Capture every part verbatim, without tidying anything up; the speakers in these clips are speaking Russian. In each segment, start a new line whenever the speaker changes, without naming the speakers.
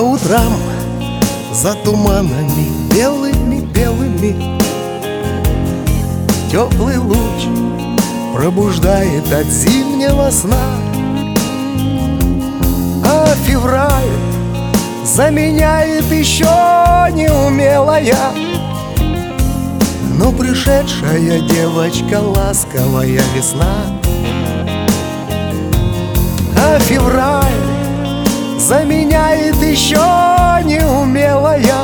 утрам за туманами белыми-белыми теплый луч пробуждает от зимнего сна. А февраль заменяет еще неумелая, но пришедшая девочка, ласковая весна. А февраль заменяет еще неумелая,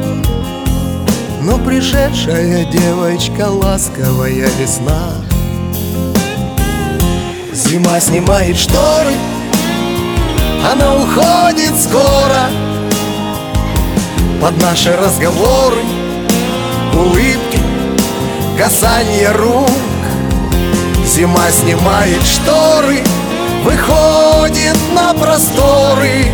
но пришедшая девочка, ласковая весна. Зима снимает шторы, она уходит скоро. Под наши разговоры, улыбки, касание рук. Зима снимает шторы, выходит на просторы.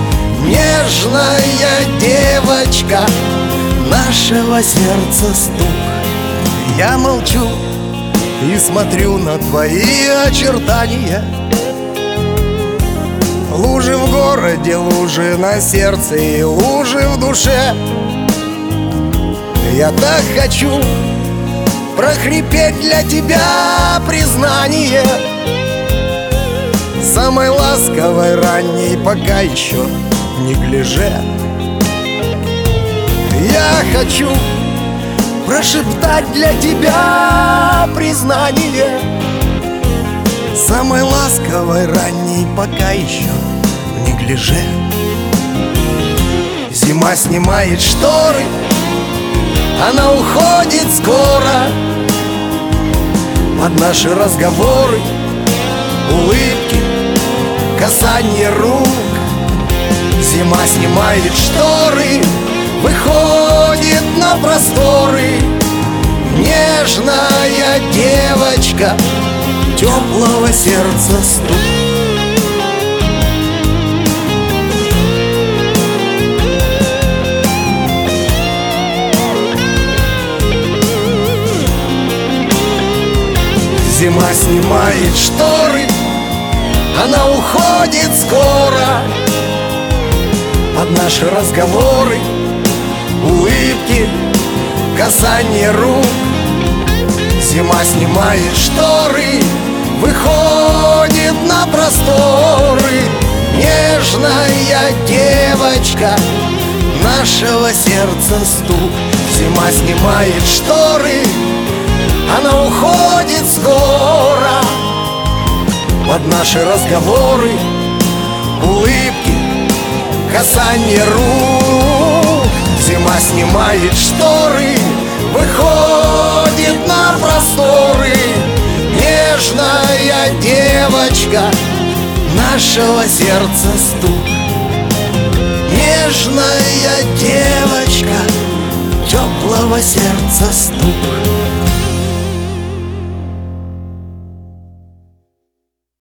Нежная девочка, нашего сердца стук. Я молчу и смотрю на твои очертания. Лужи в городе, лужи на сердце и лужи в душе. Я так хочу прохрипеть для тебя признание самой ласковой ранней, пока еще в неглиже. Я хочу прошептать для тебя признание самой ласковой ранней, пока еще в неглиже. Зима снимает шторы, она уходит скоро. Под наши разговоры, улыбки, касание рук. Зима снимает шторы, выходит на просторы. Нежная девочка, теплого сердца стук. Зима снимает шторы, она уходит скоро. Под наши разговоры, улыбки, касание рук. Зима снимает шторы, выходит на просторы. Нежная девочка, нашего сердца стук. Зима снимает шторы, она уходит скоро. Под наши разговоры, улыбки, касание рук. Зима снимает шторы, выходит на просторы. Нежная девочка, нашего сердца стук. Нежная девочка, теплого сердца стук.